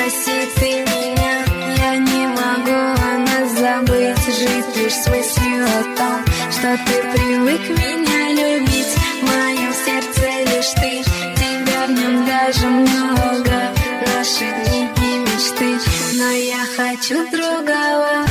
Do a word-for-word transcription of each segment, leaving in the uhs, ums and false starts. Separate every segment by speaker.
Speaker 1: проси ты меня, я не могу о нас забыть, жить лишь с мыслью о том, что ты привык меня любить. В моем сердце лишь ты, тебя в нем даже много, наши дни и мечты, но я хочу другого.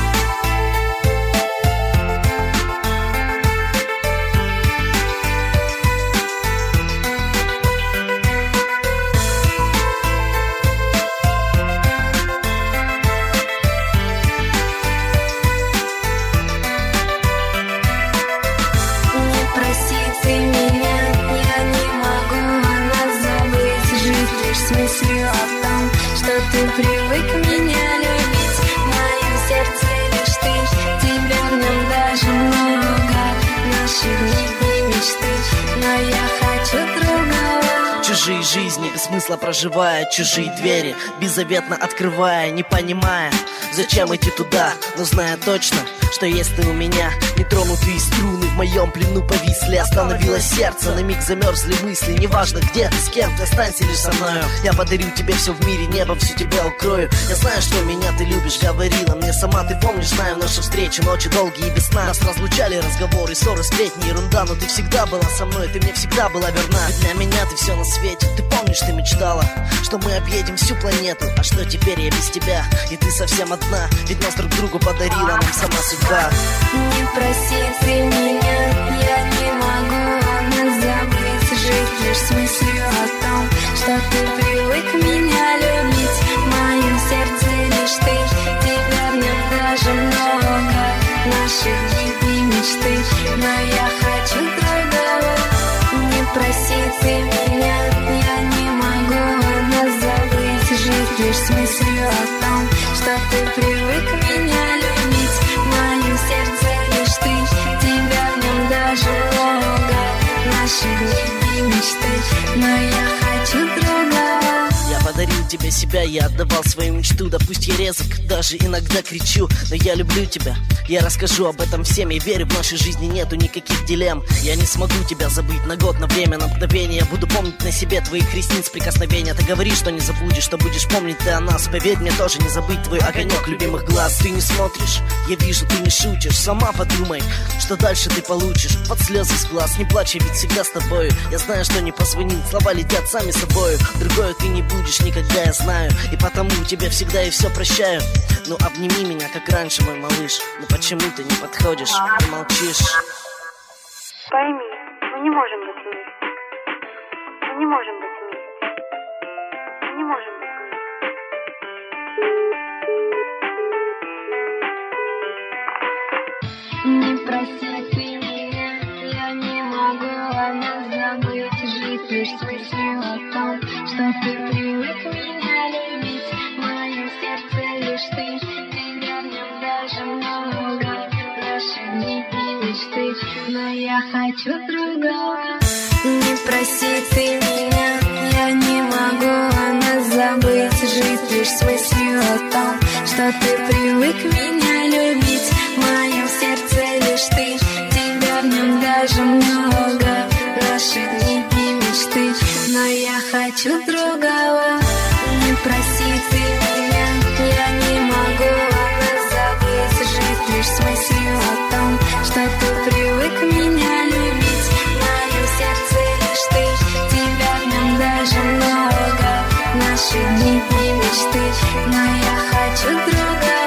Speaker 1: С мыслью о том, что ты привык меня любить. В моем сердце лишь ты, тебя в нем даже много, наши дни и мечты, но я хочу другого.
Speaker 2: Чужие жизни без смысла проживая, чужие двери беззаветно открывая, не понимая, зачем идти туда, но зная точно, что есть ты у меня. Нетронутые струны в моем плену повисли, остановилось сердце, на миг замерзли мысли. Неважно где ты, с кем ты, останься лишь со мною. Я подарю тебе все в мире, небо всю тебя укрою. Я знаю, что меня ты любишь, говорила мне сама. Ты помнишь, знаю наши встречи, ночи долгие и без сна. Нас разлучали разговоры, ссоры, сплетни, ерунда. Но ты всегда была со мной, ты мне всегда была верна. Ведь для меня ты все на свете. Ты помнишь, ты мечтала, что мы объедем всю планету. А что теперь я без тебя, и ты совсем одна. Ведь нас друг другу подарила нам сама судьба.
Speaker 1: Не проси ты меня, я не могу о нас забыть, жить лишь с мыслью о том, что ты привык меня любить. В моем сердце лишь ты, тебя в нем даже много, наши дни и мечты, но я хочу другого. Не проси ты меня, я не могу о нас забыть, жить лишь с мыслью о том, что ты привык меня любить. В моем сердце лишь ты, тебя в нем даже много, наши дни и мечты, но я хочу другого.
Speaker 2: Я подарил тебе себя, я отдавал свою мечту. Да пусть я резок, даже иногда кричу, но я люблю тебя, я расскажу об этом всем. Я верю, в нашей жизни нету никаких дилемм. Я не смогу тебя забыть на год, на время, на мгновение. Я буду помнить на себе твоих ресниц прикосновения. Ты говоришь, что не забудешь, что будешь помнить ты о нас. Поверь мне, тоже не забыть твой огонек любимых глаз. Ты не смотришь, я вижу, ты не шутишь. Сама подумай, что дальше ты получишь. Под слезы с глаз, не плачь, я ведь всегда с тобою. Я знаю, что не позвонить, слова летят сами собою. Другое ты не будешь никогда, я знаю, и потому тебе всегда и все прощаю. Ну обними меня, как раньше, мой малыш. Но почему ты не подходишь и молчишь?
Speaker 3: Пойми, мы не можем быть вместе. Мы не можем быть вместе. Мы не можем быть вместе.
Speaker 1: Не проси ты меня, я не могу о нас забыть, жить лишь с мыслью о том, что ты привык меня любить. В моем сердце лишь ты, тебя в нем даже много, наши дни и мечты, но я хочу другого. Не проси ты меня, я не могу о нас забыть, жить лишь с мыслью о том, что ты привык меня любить. В моем сердце лишь ты, тебя в нем даже много, наши дни и мечты, но я хочу другого. Не проси ты меня, я не могу о нас забыть, жить лишь с мыслью о том, что ты привык меня любить. В моем сердце лишь ты, тебя в нем даже много, наши дни и мечты, но я хочу другого.